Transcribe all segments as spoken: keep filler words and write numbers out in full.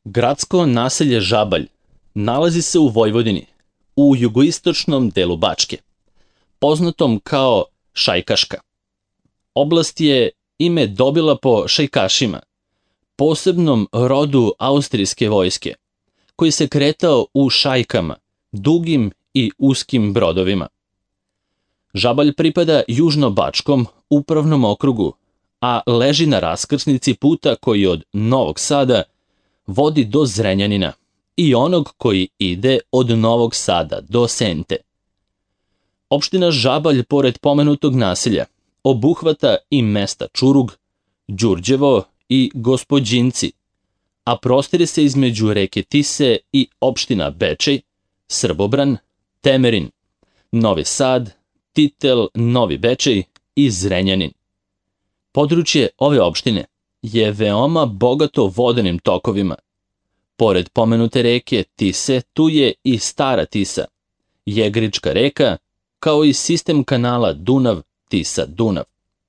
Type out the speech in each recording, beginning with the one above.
Gradsko naselje Žabalj nalazi se u Vojvodini, u jugoistočnom delu Bačke, poznatom kao Šajkaška. Oblast je ime dobila po šajkašima, posebnom rodu austrijske vojske, koji se kretao u šajkama, dugim i uskim brodovima. Žabalj pripada Južno-Bačkom upravnom okrugu, a leži na raskrsnici puta koji od Novog Sada vodi do Zrenjanina i onog koji ide od Novog Sada do Sente. Opština Žabalj, pored pomenutog naselja, obuhvata i mesta Čurug, Đurđevo i Gospođinci, a prostire se između reke Tise i opština Bečej, Srbobran, Temerin, Novi Sad, Titel, Novi Bečej i Zrenjanin. Područje ove opštine je veoma bogato vodenim tokovima. Pored pomenute reke Tise, tu je i Stara Tisa, Jegrička reka, kao i sistem kanala Dunav-Tisa-Dunav.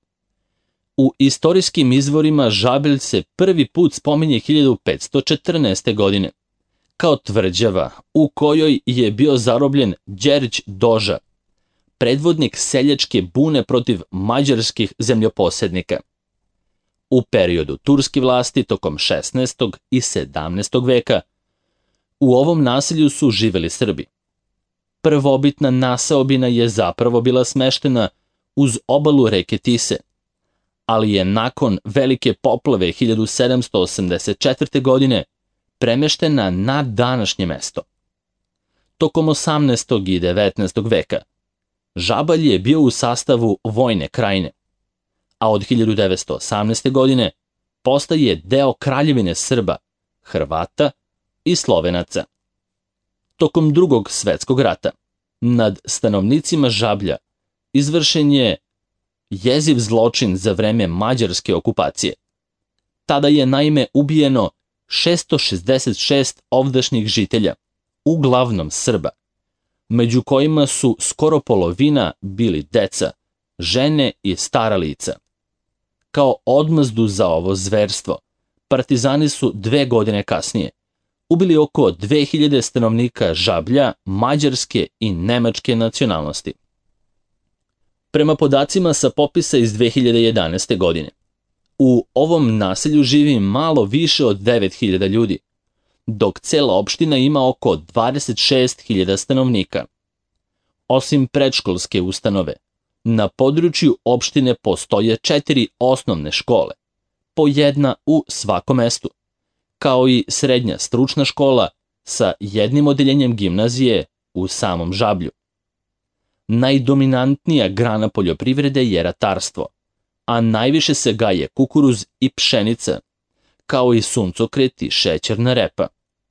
U istorijskim izvorima Žabalj se prvi put spominje hiljadu petsto četrnaeste. godine, kao tvrđava u kojoj je bio zarobljen Đerđ Doža, predvodnik seljačke bune protiv mađarskih zemljoposednika. U periodu turske vlasti tokom šesnaestog i sedamnaestog veka u ovom naselju su živeli Srbi. Prvobitna naseobina je zapravo bila smeštena uz obalu reke Tise, ali je nakon velike poplave hiljadu sedamsto osamdeset četvrte. godine premeštena na današnje mesto. Tokom osamnaestog i devetnaestog veka Žabalj je bio u sastavu Vojne krajine, a od hiljadu devetsto osamnaeste. godine postaje deo Kraljevine Srba, Hrvata i Slovenaca. Tokom Drugog svetskog rata nad stanovnicima Žablja izvršen je jeziv zločin za vreme mađarske okupacije. Tada je naime ubijeno šesto šezdeset šest ovdašnjih žitelja, uglavnom Srba, među kojima su skoro polovina bili deca, žene i stara lica. Kao odmazdu za ovo zverstvo, partizani su dve godine kasnije ubili oko dve hiljade stanovnika Žablja mađarske i nemačke nacionalnosti. Prema podacima sa popisa iz dve hiljade jedanaeste. godine, u ovom naselju živi malo više od devet hiljada ljudi, dok cela opština ima oko dvadeset šest hiljada stanovnika. Osim predškolske ustanove, na području opštine postoje četiri osnovne škole, po jedna u svakom mestu, kao i srednja stručna škola sa jednim odeljenjem gimnazije u samom Žablju. Najdominantnija grana poljoprivrede je ratarstvo, a najviše se gaje kukuruz i pšenica, kao i suncokret i šećerna repa.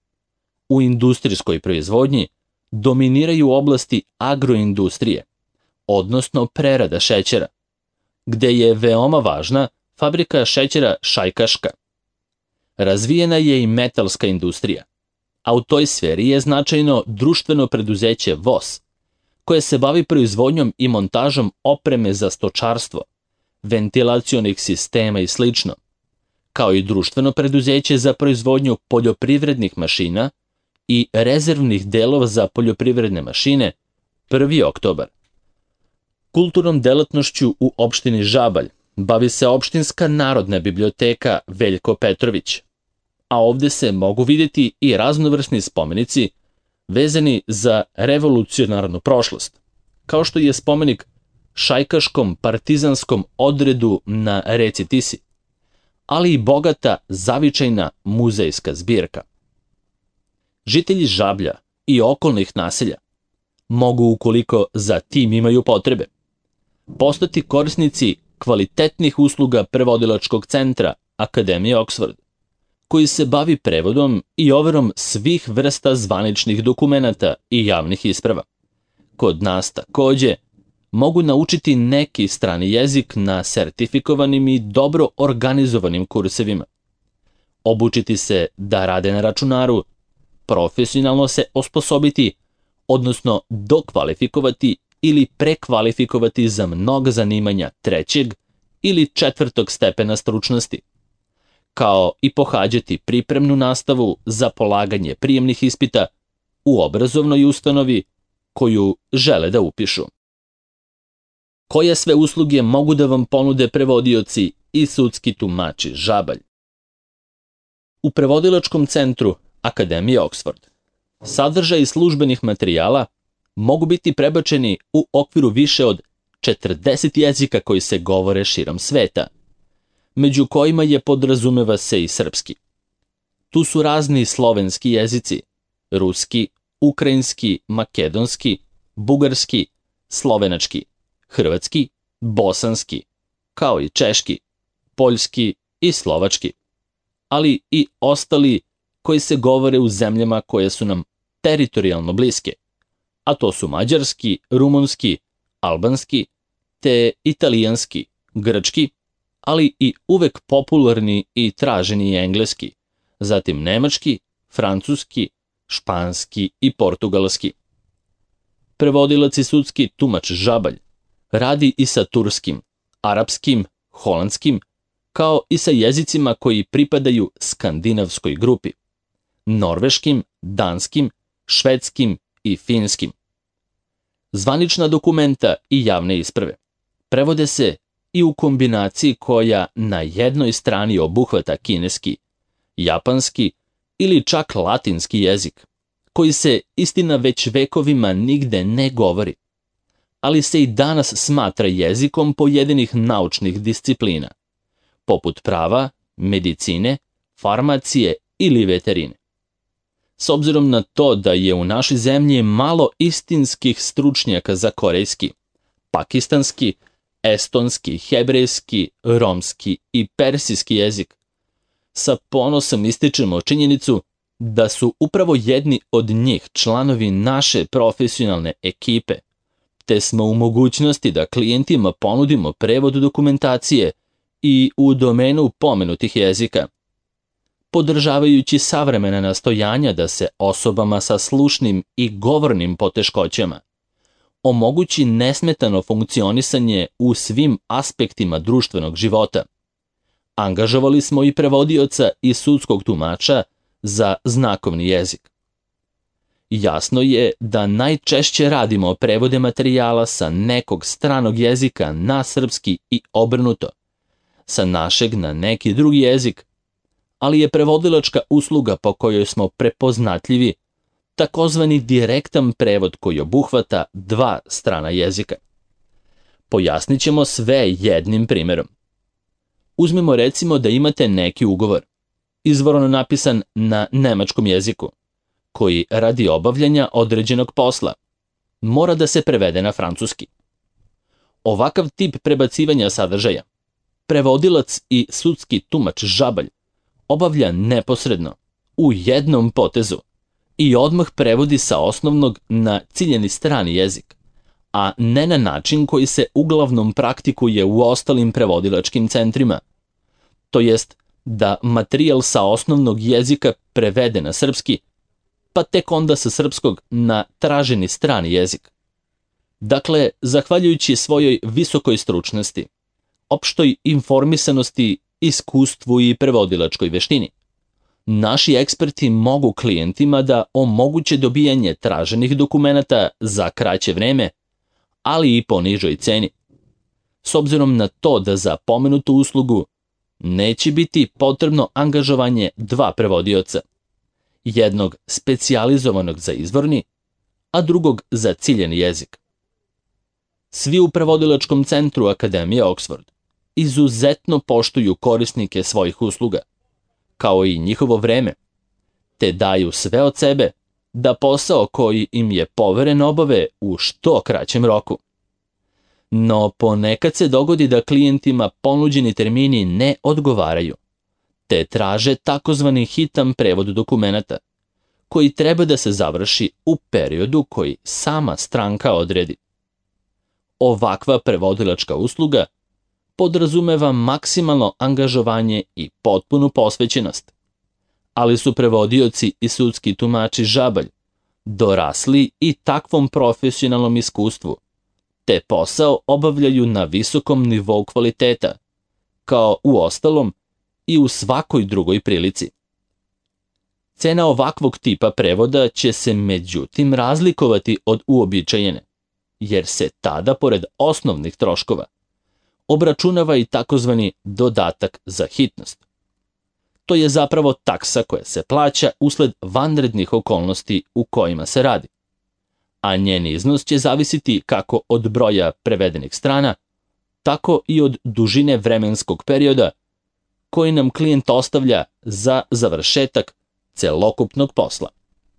U industrijskoj proizvodnji dominiraju oblasti agroindustrije, odnosno prerada šećera, gde je veoma važna fabrika šećera Šajkaška. Razvijena je i metalska industrija, a u toj sferi je značajno društveno preduzeće voz, koje se bavi proizvodnjom i montažom opreme za stočarstvo, ventilacionih sistema i sl., kao i društveno preduzeće za proizvodnju poljoprivrednih mašina i rezervnih delova za poljoprivredne mašine Prvi oktobar. Kulturnom delatnošću u opštini Žabalj bavi se opštinska narodna biblioteka Veljko Petrović, a ovde se mogu vidjeti i raznovrsni spomenici vezani za revolucionarnu prošlost, kao što je spomenik šajkaškom partizanskom odredu na reci Tisi, ali i bogata zavičajna muzejska zbirka. Žitelji Žablja i okolnih naselja mogu, ukoliko za tim imaju potrebe, postati korisnici kvalitetnih usluga prevodilačkog centra Akademije Oxford, koji se bavi prevodom i overom svih vrsta zvaničnih dokumenata i javnih isprava. Kod nas takođe mogu naučiti neki strani jezik na sertifikovanim i dobro organizovanim kursevima, obučiti se da rade na računaru, profesionalno se osposobiti, odnosno dokvalifikovati ili prekvalifikovati za mnoga zanimanja trećeg ili četvrtog stepena stručnosti, kao i pohađati pripremnu nastavu za polaganje prijemnih ispita u obrazovnoj ustanovi koju žele da upišu. Koje sve usluge mogu da vam ponude prevodioci i sudski tumači Žabalj? U prevodilačkom centru Akademije Oxford sadržaj službenih materijala mogu biti prebačeni u okviru više od četrdeset jezika koji se govore širom sveta, među kojima je podrazumeva se i srpski. Tu su razni slovenski jezici, ruski, ukrajinski, makedonski, bugarski, slovenački, hrvatski, bosanski, kao i češki, poljski i slovački, ali i ostali koji se govore u zemljama koje su nam teritorijalno bliske, a to su mađarski, rumunski, albanski, te italijanski, grčki, ali i uvek popularni i traženi engleski, zatim nemački, francuski, španski i portugalski. Prevodilac i sudski tumač Žabalj radi i sa turskim, arapskim, holandskim, kao i sa jezicima koji pripadaju skandinavskoj grupi, norveškim, danskim, švedskim i finskim. Zvanična dokumenta i javne isprave prevode se i u kombinaciji koja na jednoj strani obuhvata kineski, japanski ili čak latinski jezik, koji se, istina, već vekovima nigde ne govori, ali se i danas smatra jezikom pojedinih naučnih disciplina, poput prava, medicine, farmacije ili veterine. S obzirom na to da je u našoj zemlji malo istinskih stručnjaka za korejski, pakistanski, estonski, hebrejski, romski i persijski jezik, sa ponosom ističemo činjenicu da su upravo jedni od njih članovi naše profesionalne ekipe, te smo u mogućnosti da klijentima ponudimo prevod dokumentacije i u domenu pomenutih jezika, podržavajući savremena nastojanja da se osobama sa slušnim i govornim poteškoćama omogući nesmetano funkcionisanje u svim aspektima društvenog života. Angažovali smo i prevodioca i sudskog tumača za znakovni jezik. Jasno je da najčešće radimo prevode materijala sa nekog stranog jezika na srpski i obrnuto, sa našeg na neki drugi jezik, ali je prevodilačka usluga po kojoj smo prepoznatljivi takozvani direktan prevod koji obuhvata dva strana jezika. Pojasnit ćemo sve jednim primjerom. Uzmimo recimo da imate neki ugovor, izvorno napisan na nemačkom jeziku, koji radi obavljanja određenog posla mora da se prevede na francuski. Ovakav tip prebacivanja sadržaja prevodilac i sudski tumač Žabalj obavlja neposredno, u jednom potezu, i odmah prevodi sa osnovnog na ciljeni strani jezik, a ne na način koji se uglavnom praktikuje u ostalim prevodilačkim centrima, to jest da materijal sa osnovnog jezika prevede na srpski, pa tek onda sa srpskog na traženi strani jezik. Dakle, zahvaljujući svojoj visokoj stručnosti, opštoj informisanosti, iskustvu i prevodilačkoj veštini, naši eksperti mogu klijentima da omoguće dobijanje traženih dokumenata za kraće vreme, ali i po nižoj ceni. S obzirom na to da za pomenutu uslugu neće biti potrebno angažovanje dva prevodioca, jednog specijalizovanog za izvorni, a drugog za ciljeni jezik. Svi u prevodilačkom centru Akademije Oxford izuzetno poštuju korisnike svojih usluga, kao i njihovo vreme, te daju sve od sebe da posao koji im je poveren obave u što kraćem roku. No ponekad se dogodi da klijentima ponuđeni termini ne odgovaraju, te traže takozvani hitan prevod dokumenata, koji treba da se završi u periodu koji sama stranka odredi. Ovakva prevodilačka usluga podrazumeva maksimalno angažovanje i potpunu posvećenost, ali su prevodioci i sudski tumači Žabalj dorasli i takvom profesionalnom iskustvu, te posao obavljaju na visokom nivou kvaliteta, kao u ostalom i u svakoj drugoj prilici. Cena ovakvog tipa prevoda će se međutim razlikovati od uobičajene, jer se tada, pored osnovnih troškova, obračunava i takozvani dodatak za hitnost. To je zapravo taksa koja se plaća usled vanrednih okolnosti u kojima se radi, a njen iznos će zavisiti kako od broja prevedenih strana, tako i od dužine vremenskog perioda koji nam klijent ostavlja za završetak celokupnog posla.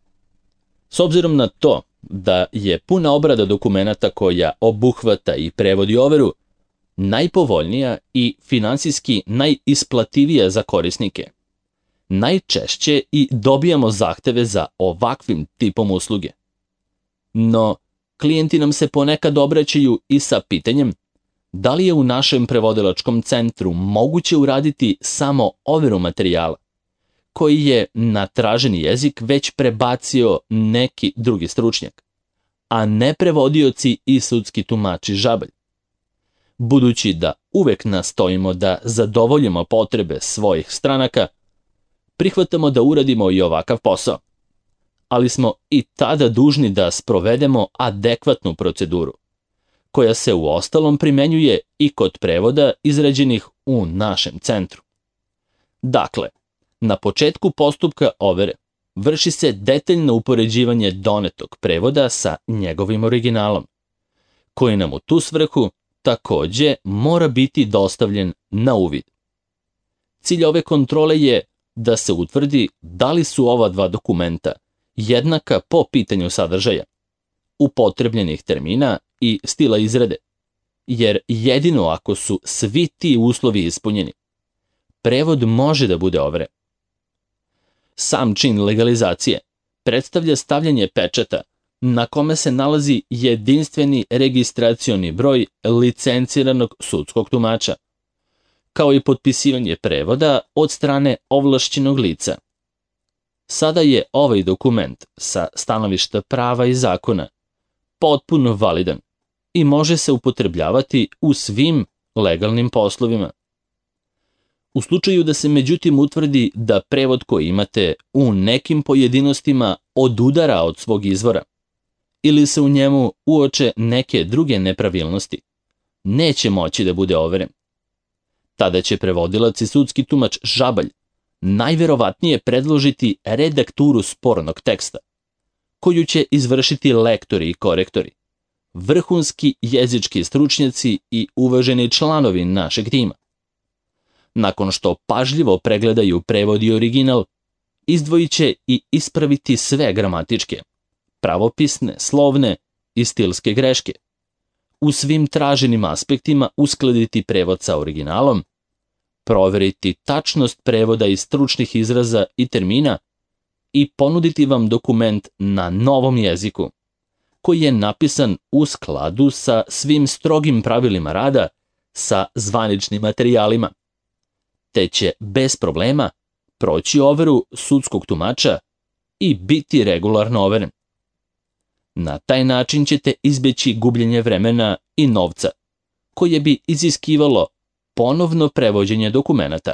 S obzirom na to da je puna obrada dokumenata koja obuhvata i prevodi overu najpovoljnija i finansijski najisplativija za korisnike, najčešće i dobijamo zahteve za ovakvim tipom usluge. No, klijenti nam se ponekad obraćaju i sa pitanjem da li je u našem prevodilačkom centru moguće uraditi samo overu materijala, koji je na traženi jezik već prebacio neki drugi stručnjak, a ne prevodioci i sudski tumači žabalj. Budući da uvek nastojimo da zadovoljimo potrebe svojih stranaka, prihvatamo da uradimo i ovakav posao, ali smo i tada dužni da sprovedemo adekvatnu proceduru, koja se u ostalom primenjuje i kod prevoda izrađenih u našem centru. Dakle, na početku postupka overe vrši se detaljno upoređivanje donetog prevoda sa njegovim originalom, koji nam u tu svrhu takođe mora biti dostavljen na uvid. Cilj ove kontrole je da se utvrdi da li su ova dva dokumenta jednaka po pitanju sadržaja, upotrebljenih termina i stila izrade, jer jedino ako su svi ti uslovi ispunjeni, prevod može da bude overen. Sam čin legalizacije predstavlja stavljanje pečata na kome se nalazi jedinstveni registracioni broj licenciranog sudskog tumača, kao i potpisivanje prevoda od strane ovlašćenog lica. Sada je ovaj dokument sa stanovišta prava i zakona potpuno validan i može se upotrebljavati u svim legalnim poslovima. U slučaju da se međutim utvrdi da prevod koji imate u nekim pojedinostima odudara od svog izvora ili se u njemu uoče neke druge nepravilnosti, neće moći da bude overen. Tada će prevodilac i sudski tumač žabalj najverovatnije predložiti redakturu spornog teksta, koju će izvršiti lektori i korektori, vrhunski jezički stručnjaci i uvaženi članovi našeg tima. Nakon što pažljivo pregledaju prevod i original, izdvojit će i ispraviti sve gramatičke, pravopisne, slovne i stilske greške. U svim traženim aspektima uskladiti prevod sa originalom, proveriti tačnost prevoda i stručnih izraza i termina i ponuditi vam dokument na novom jeziku, koji je napisan u skladu sa svim strogim pravilima rada sa zvaničnim materijalima, te će bez problema proći overu sudskog tumača i biti regularno overen. Na taj način ćete izbeći gubljenje vremena i novca, koje bi iziskivalo ponovno prevođenje dokumenata.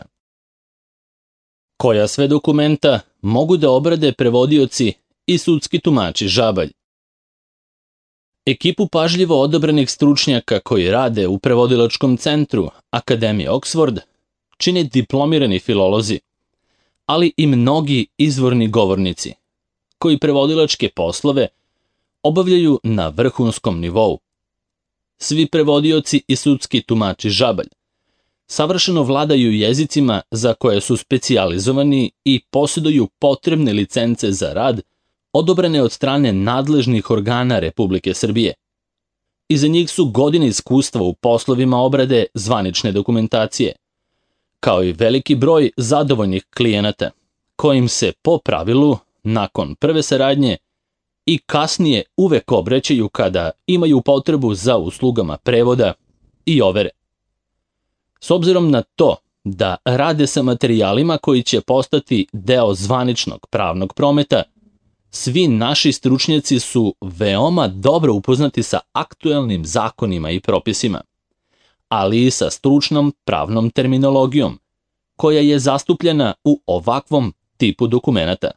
Koja sve dokumenta mogu da obrade prevodioci i sudski tumači žabalj? Ekipu pažljivo odabranih stručnjaka koji rade u prevodilačkom centru Akademije Oxford čine diplomirani filolozi, ali i mnogi izvorni govornici, koji prevodilačke poslove obavljaju na vrhunskom nivou. Svi prevodioci i sudski tumači žabalj savršeno vladaju jezicima za koje su specijalizovani i posjeduju potrebne licence za rad odobrene od strane nadležnih organa Republike Srbije. Iza njih su godine iskustva u poslovima obrade zvanične dokumentacije, kao i veliki broj zadovoljnih klijenata, kojim se po pravilu, nakon prve saradnje, i kasnije uvek obraćaju kada imaju potrebu za uslugama prevoda i overe. S obzirom na to da rade sa materijalima koji će postati deo zvaničnog pravnog prometa, svi naši stručnjaci su veoma dobro upoznati sa aktuelnim zakonima i propisima, ali i sa stručnom pravnom terminologijom, koja je zastupljena u ovakvom tipu dokumenata.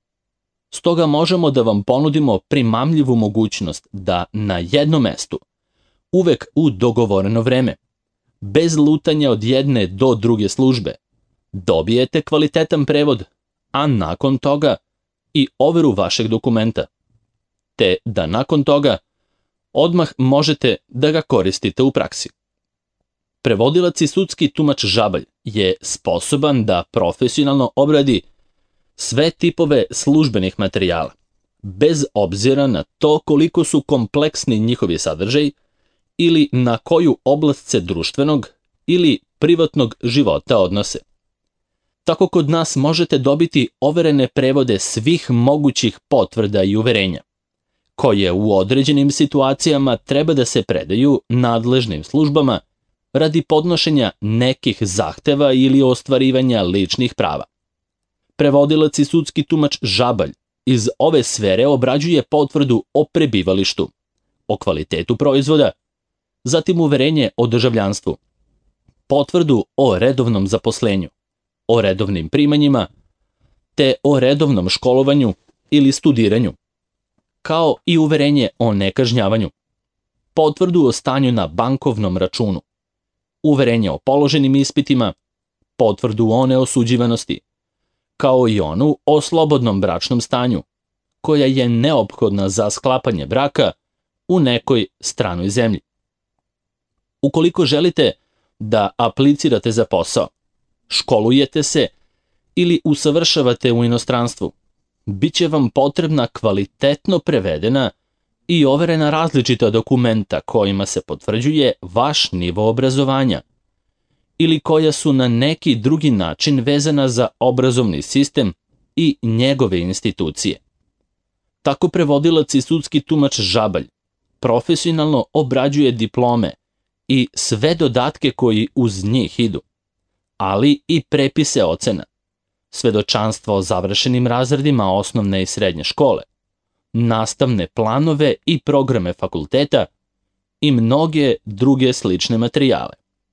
Stoga možemo da vam ponudimo primamljivu mogućnost da na jednom mestu, uvek u dogovoreno vreme, bez lutanja od jedne do druge službe, dobijete kvalitetan prevod, a nakon toga i overu vašeg dokumenta, te da nakon toga odmah možete da ga koristite u praksi. Prevodilac i sudski tumač Žabalj je sposoban da profesionalno obradi sve tipove službenih materijala, bez obzira na to koliko su kompleksni njihovi sadržaj ili na koju oblast se društvenog ili privatnog života odnose. Tako kod nas možete dobiti overene prevode svih mogućih potvrda i uverenja, koje u određenim situacijama treba da se predaju nadležnim službama radi podnošenja nekih zahteva ili ostvarivanja ličnih prava. Prevodilac i sudski tumač Žabalj iz ove sfere obrađuje potvrdu o prebivalištu, o kvalitetu proizvoda, zatim uverenje o državljanstvu, potvrdu o redovnom zaposlenju, o redovnim primanjima, te o redovnom školovanju ili studiranju, kao i uverenje o nekažnjavanju, potvrdu o stanju na bankovnom računu, uverenje o položenim ispitima, potvrdu o neosuđivanosti, kao i onu o slobodnom bračnom stanju, koja je neophodna za sklapanje braka u nekoj stranoj zemlji. Ukoliko želite da aplicirate za posao, školujete se ili usavršavate u inostranstvu, bit će vam potrebna kvalitetno prevedena i overena različita dokumenta kojima se potvrđuje vaš nivo obrazovanja ili koja su na neki drugi način vezana za obrazovni sistem i njegove institucije. Tako prevodilac i sudski tumač Žabalj profesionalno obrađuje diplome i sve dodatke koji uz njih idu, ali i prepise ocena, svedočanstva o završenim razredima osnovne i srednje škole, nastavne planove i programe fakulteta i mnoge druge slične materijale.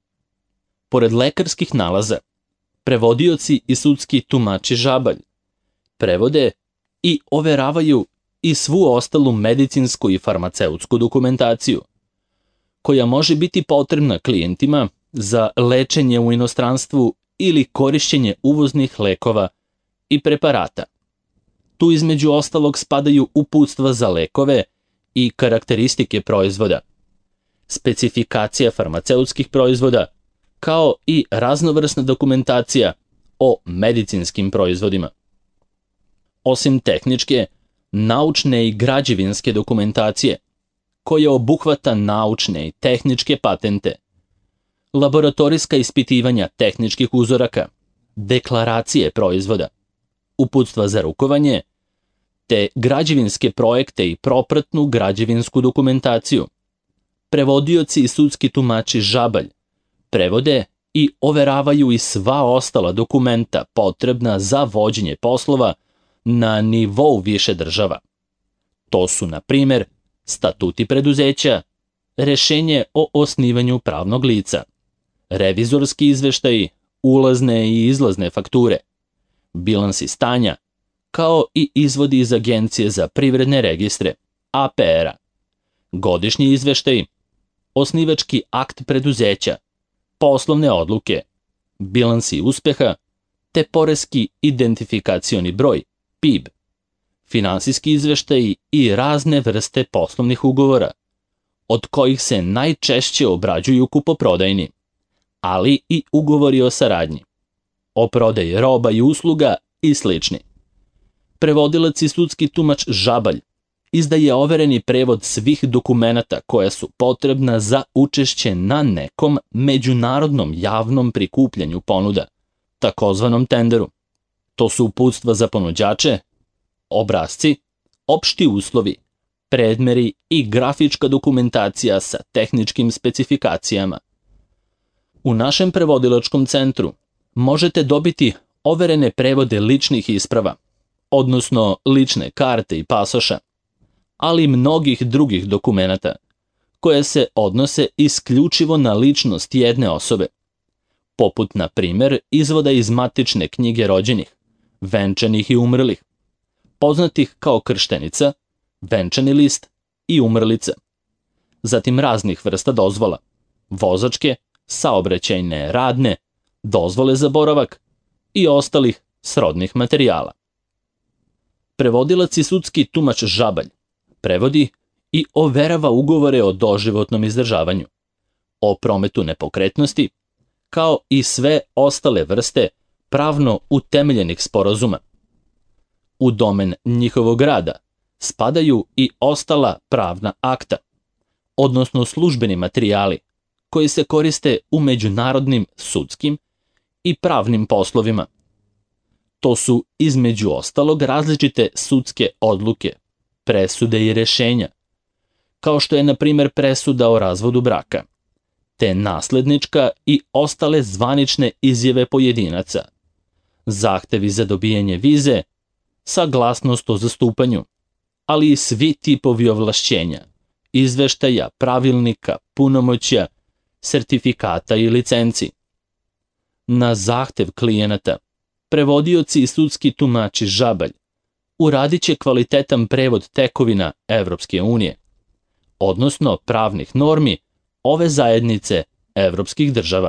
Pored lekarskih nalaza, prevodioci i sudski tumači Žabalj prevode i overavaju i svu ostalu medicinsku i farmaceutsku dokumentaciju, koja može biti potrebna klijentima za lečenje u inostranstvu ili korišćenje uvoznih lekova i preparata. Tu između ostalog spadaju uputstva za lekove i karakteristike proizvoda, specifikacija farmaceutskih proizvoda, kao i raznovrsna dokumentacija o medicinskim proizvodima. Osim tehničke, naučne i građevinske dokumentacije, koja obuhvata naučne i tehničke patente, laboratorijska ispitivanja tehničkih uzoraka, deklaracije proizvoda, uputstva za rukovanje, te građevinske projekte i propratnu građevinsku dokumentaciju. Prevodioci i sudski tumači Žabalj prevode i overavaju i sva ostala dokumenta potrebna za vođenje poslova na nivou više država. To su, na primer, statuti preduzeća, rešenje o osnivanju pravnog lica, revizorski izveštaji, ulazne i izlazne fakture, bilansi stanja, kao i izvodi iz Agencije za privredne registre, A P R-a, godišnji izveštaji, osnivački akt preduzeća, poslovne odluke, bilansi uspeha, te poreski identifikacioni broj, P I B, finansijski izveštaji i razne vrste poslovnih ugovora, od kojih se najčešće obrađuju kupoprodajni, ali i ugovori o saradnji, o prodaji roba i usluga i slični. Prevodilac i sudski tumač Žabalj izdaje overeni prevod svih dokumenata koja su potrebna za učešće na nekom međunarodnom javnom prikupljanju ponuda, takozvanom tenderu. To su uputstva za ponuđače, obrasci, opšti uslovi, predmeri i grafička dokumentacija sa tehničkim specifikacijama. U našem prevodilačkom centru možete dobiti overene prevode ličnih isprava, odnosno lične karte i pasoša, ali i mnogih drugih dokumenata, koje se odnose isključivo na ličnost jedne osobe, poput, na primer, izvoda iz matične knjige rođenih, venčanih i umrlih, poznatih kao krštenica, venčani list i umrlica, zatim raznih vrsta dozvola, vozačke, saobraćajne, radne, dozvole za boravak i ostalih srodnih materijala. Prevodilac i sudski tumač Žabalj prevodi i overava ugovore o doživotnom izdržavanju, o prometu nepokretnosti, kao i sve ostale vrste pravno utemeljenih sporazuma. U domen njihovog rada spadaju i ostala pravna akta, odnosno službeni materijali koji se koriste u međunarodnim sudskim i pravnim poslovima. To su između ostalog različite sudske odluke, presude i rešenja, kao što je na primer presuda o razvodu braka, te naslednička i ostale zvanične izjave pojedinaca, zahtevi za dobijanje vize, saglasnost o zastupanju, ali i svi tipovi ovlašćenja, izveštaja, pravilnika, punomoćja, sertifikata i licenci. Na zahtev klijenata, prevodioci i sudski tumači Žabalj uradit će kvalitetan prevod tekovina Evropske unije, odnosno pravnih normi ove zajednice evropskih država.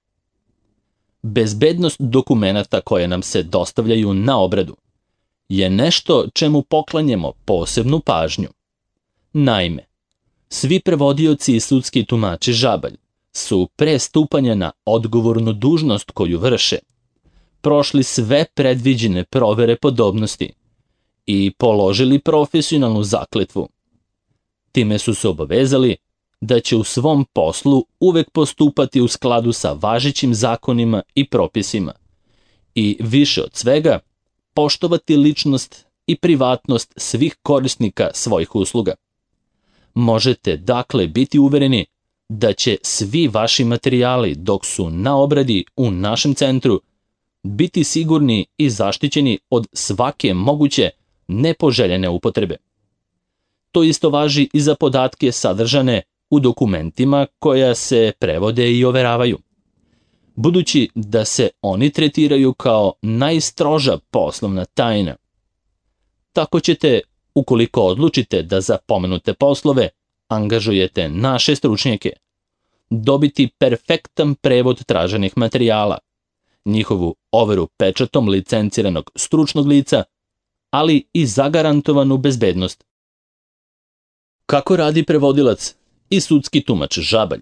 Bezbednost dokumenata koje nam se dostavljaju na obradu je nešto čemu poklanjamo posebnu pažnju. Naime, svi prevodioci i sudski tumači Žabalj su pre stupanja na odgovornu dužnost koju vrše prošli sve predviđene provere podobnosti i položili profesionalnu zakletvu. Time su se obavezali da će u svom poslu uvek postupati u skladu sa važećim zakonima i propisima i više od svega poštovati ličnost i privatnost svih korisnika svojih usluga. Možete dakle biti uvereni da će svi vaši materijali dok su na obradi u našem centru biti sigurni i zaštićeni od svake moguće nepoželjene upotrebe. To isto važi i za podatke sadržane u dokumentima koja se prevode i overavaju, budući da se oni tretiraju kao najstroža poslovna tajna. Tako ćete, ukoliko odlučite da za pomenute poslove angažujete naše stručnjake, dobiti perfektan prevod traženih materijala, njihovu overu pečatom licenciranog stručnog lica, ali i zagarantovanu bezbednost. Kako radi prevodilac i sudski tumač Žabalj?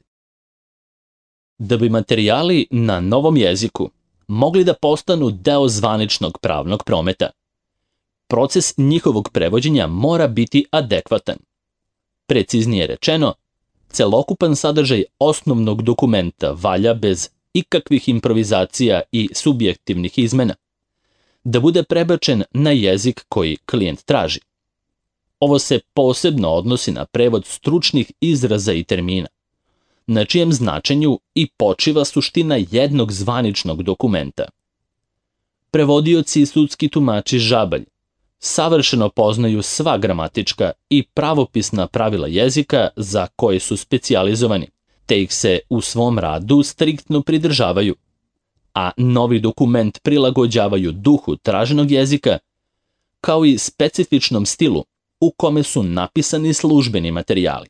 Da bi materijali na novom jeziku mogli da postanu deo zvaničnog pravnog prometa, proces njihovog prevođenja mora biti adekvatan. Preciznije rečeno, celokupan sadržaj osnovnog dokumenta valja bez ikakvih improvizacija i subjektivnih izmena, da bude prebačen na jezik koji klijent traži. Ovo se posebno odnosi na prevod stručnih izraza i termina, na čijem značenju i počiva suština jednog zvaničnog dokumenta. Prevodioci i sudski tumači Žabalj savršeno poznaju sva gramatička i pravopisna pravila jezika za koje su specijalizovani, te ih se u svom radu striktno pridržavaju, a novi dokument prilagođavaju duhu traženog jezika, kao i specifičnom stilu u kome su napisani službeni materijali.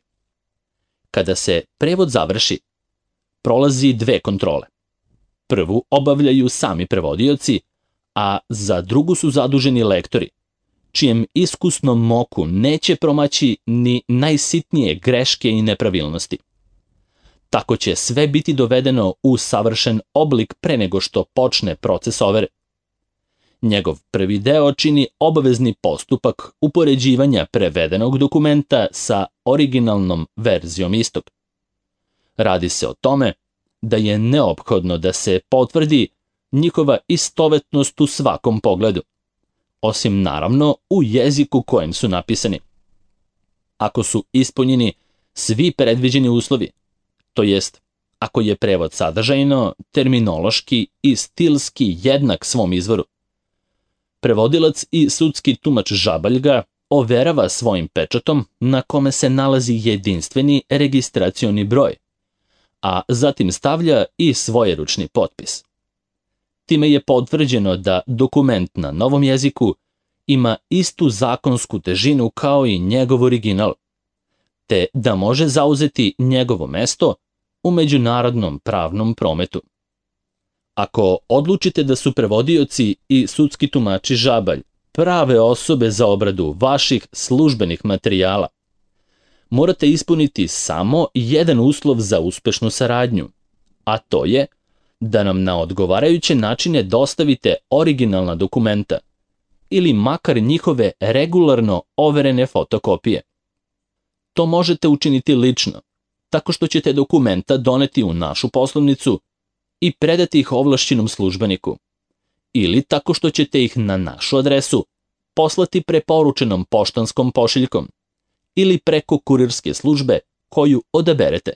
Kada se prevod završi, prolazi dve kontrole. Prvu obavljaju sami prevodioci, a za drugu su zaduženi lektori, čijem iskusnom oku neće promaći ni najsitnije greške i nepravilnosti. Tako će sve biti dovedeno u savršen oblik pre nego što počne proces overe. Njegov prvi deo čini obavezni postupak upoređivanja prevedenog dokumenta sa originalnom verzijom istog. Radi se o tome da je neophodno da se potvrdi njihova istovetnost u svakom pogledu, osim naravno u jeziku kojem su napisani. Ako su ispunjeni svi predviđeni uslovi, to jest ako je prevod sadržajno, terminološki i stilski jednak svom izvoru, prevodilac i sudski tumač Žabalj ga overava svojim pečatom na kome se nalazi jedinstveni registracioni broj, a zatim stavlja i svojeručni potpis. Time je potvrđeno da dokument na novom jeziku ima istu zakonsku težinu kao i njegov original, te da može zauzeti njegovo mesto u međunarodnom pravnom prometu. Ako odlučite da su prevodioci i sudski tumači Žabalj prave osobe za obradu vaših službenih materijala, morate ispuniti samo jedan uslov za uspešnu saradnju, a to je da nam na odgovarajuće načine dostavite originalna dokumenta ili makar njihove regularno overene fotokopije. To možete učiniti lično, tako što ćete dokumenta doneti u našu poslovnicu i predati ih ovlašćenom službeniku, ili tako što ćete ih na našu adresu poslati preporučenom poštanskom pošiljkom ili preko kurirske službe koju odaberete.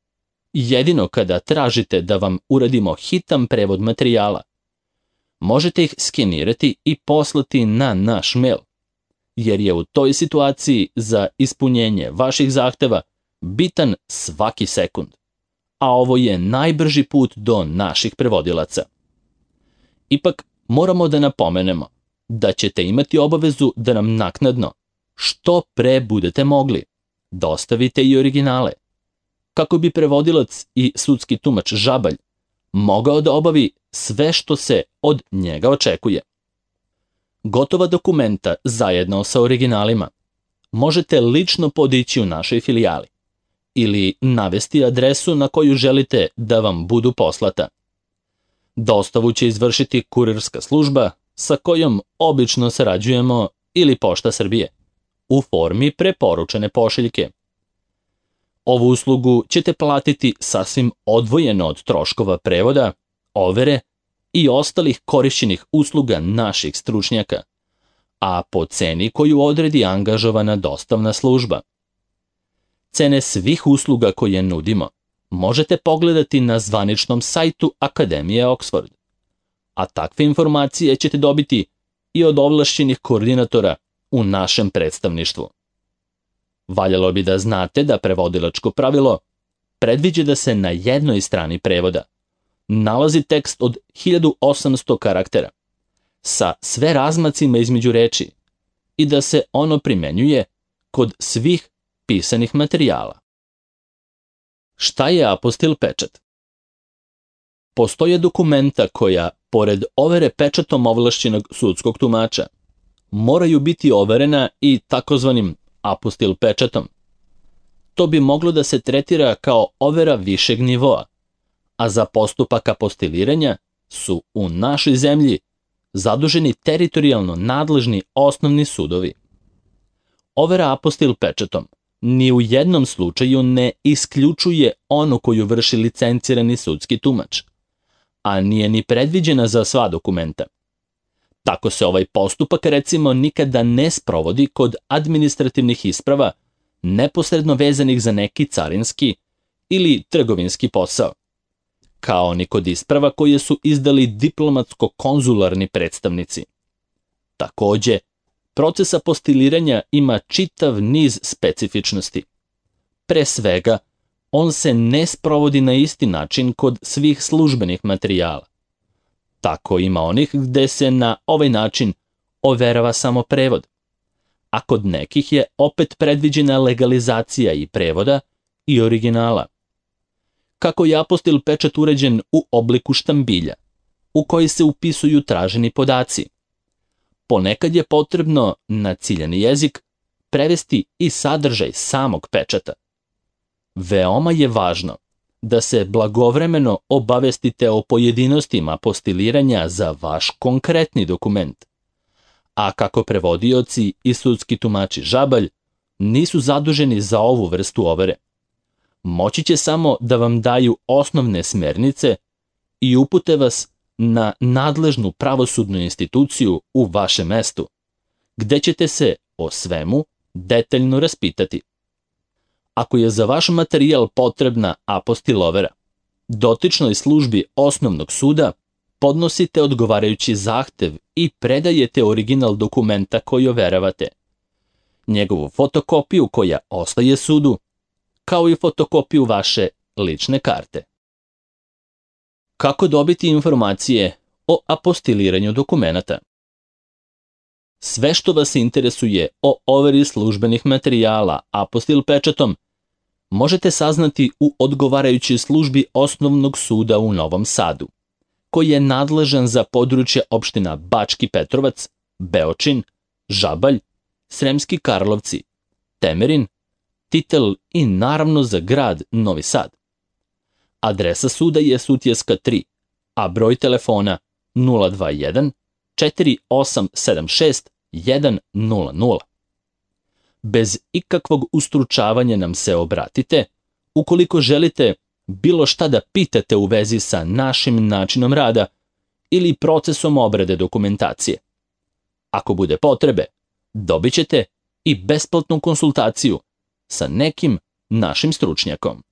Jedino kada tražite da vam uradimo hitan prevod materijala, možete ih skenirati i poslati na naš mail, jer je u toj situaciji za ispunjenje vaših zahteva bitan svaki sekund, a ovo je najbrži put do naših prevodilaca. Ipak moramo da napomenemo da ćete imati obavezu da nam naknadno, što pre budete mogli, dostavite i originale, kako bi prevodilac i sudski tumač Žabalj mogao da obavi sve što se od njega očekuje. Gotova dokumenta zajedno sa originalima možete lično podići u našoj filijali ili navesti adresu na koju želite da vam budu poslata. Dostavu će izvršiti kurirska služba sa kojom obično sarađujemo ili Pošta Srbije u formi preporučene pošiljke. Ovu uslugu ćete platiti sasvim odvojeno od troškova prevoda, overe i ostalih korišćenih usluga naših stručnjaka, a po ceni koju odredi angažovana dostavna služba. Cene svih usluga koje nudimo možete pogledati na zvaničnom sajtu Akademije Oxford, a takve informacije ćete dobiti i od ovlašćenih koordinatora u našem predstavništvu. Valjalo bi da znate da prevodilačko pravilo predviđa da se na jednoj strani prevoda nalazi tekst od hiljadu osamsto karaktera sa sve razmacima između reči i da se ono primenjuje kod svih pisanih materijala. Šta je apostil pečat? Postoje dokumenta koja, pored overe pečatom ovlašćenog sudskog tumača, moraju biti overena i takozvanim apostil pečatom. To bi moglo da se tretira kao overa višeg nivoa, a za postupak apostiliranja su u našoj zemlji zaduženi teritorijalno nadležni osnovni sudovi. Overa apostil pečatom ni u jednom slučaju ne isključuje onu koju vrši licencirani sudski tumač, a nije ni predviđena za sva dokumenta. Tako se ovaj postupak recimo nikada ne sprovodi kod administrativnih isprava neposredno vezanih za neki carinski ili trgovinski posao, kao ni kod isprava koje su izdali diplomatsko-konzularni predstavnici. Takođe, proces apostiliranja ima čitav niz specifičnosti. Pre svega, on se ne sprovodi na isti način kod svih službenih materijala. Tako ima onih gde se na ovaj način overava samo prevod, a kod nekih je opet predviđena legalizacija i prevoda i originala. Kako je apostil pečat uređen u obliku štambilja, u koji se upisuju traženi podaci, ponekad je potrebno na ciljani jezik prevesti i sadržaj samog pečata. Veoma je važno da se blagovremeno obavestite o pojedinostima apostiliranja za vaš konkretni dokument, a kako prevodioci i sudski tumači Žabalj nisu zaduženi za ovu vrstu overe, moći će samo da vam daju osnovne smernice i upute vas na nadležnu pravosudnu instituciju u vašem mestu, gde ćete se o svemu detaljno raspitati. Ako je za vaš materijal potrebna apostil overa, dotičnoj službi osnovnog suda podnosite odgovarajući zahtev i predajete original dokumenta koji overavate, njegovu fotokopiju koja ostaje sudu, kao i fotokopiju vaše lične karte. Kako dobiti informacije o apostiliranju dokumenata? Sve što vas interesuje o overi službenih materijala apostil pečatom možete saznati u odgovarajućoj službi Osnovnog suda u Novom Sadu, koji je nadležan za područje opština Bački Petrovac, Beočin, Žabalj, Sremski Karlovci, Temerin, Titel i naravno za grad Novi Sad. Adresa suda je Sutjeska tri, a broj telefona nula dva jedan četiri osam sedam šest jedan nula nula. Bez ikakvog ustručavanja nam se obratite ukoliko želite bilo šta da pitate u vezi sa našim načinom rada ili procesom obrade dokumentacije. Ako bude potrebe, dobit ćete i besplatnu konsultaciju sa nekim našim stručnjakom.